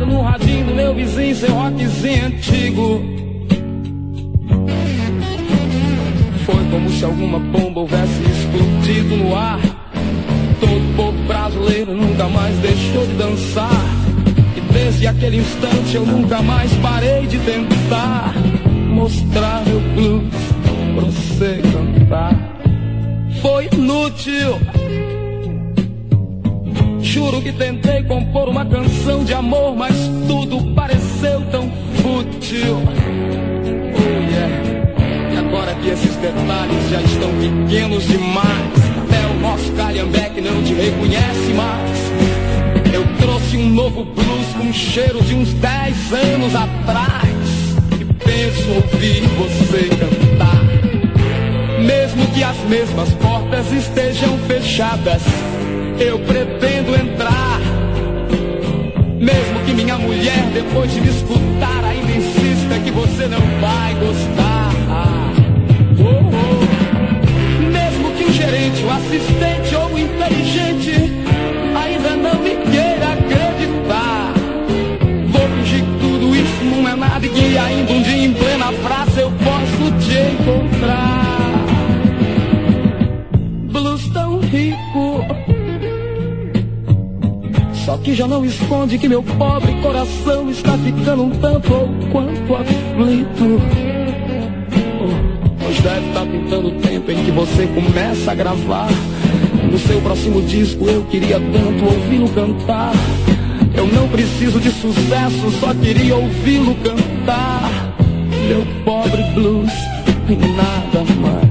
no radinho do meu vizinho, seu rockzinho antigo. Foi como se alguma bomba houvesse explodido no ar. Todo povo brasileiro nunca mais deixou de dançar. E desde aquele instante eu nunca mais parei de tentar mostrar meu blues pra você cantar. Foi inútil, juro que tentei compor uma canção de amor, mas tudo pareceu tão fútil. Oh yeah. E agora que esses detalhes já estão pequenos demais, até o nosso calhambeque não te reconhece mais. Eu trouxe um novo blues com cheiro de uns 10 anos atrás, e penso ouvir você cantar. Mesmo que as mesmas portas estejam fechadas, eu pretendo entrar. Mesmo que minha mulher, depois de me escutar, ainda insista que você não vai gostar. Oh, oh. Mesmo que o gerente, o assistente ou o inteligente ainda não me queira acreditar, vou fingir que tudo isso não é nada e que ainda um dia em plena praça eu posso te encontrar. Blues tão rico, só que já não esconde que meu pobre coração está ficando um tanto ou quanto aflito. Pois deve estar pintando o tempo em que você começa a gravar. No seu próximo disco eu queria tanto ouvi-lo cantar. Eu não preciso de sucesso, só queria ouvi-lo cantar. Meu pobre blues e nada mais.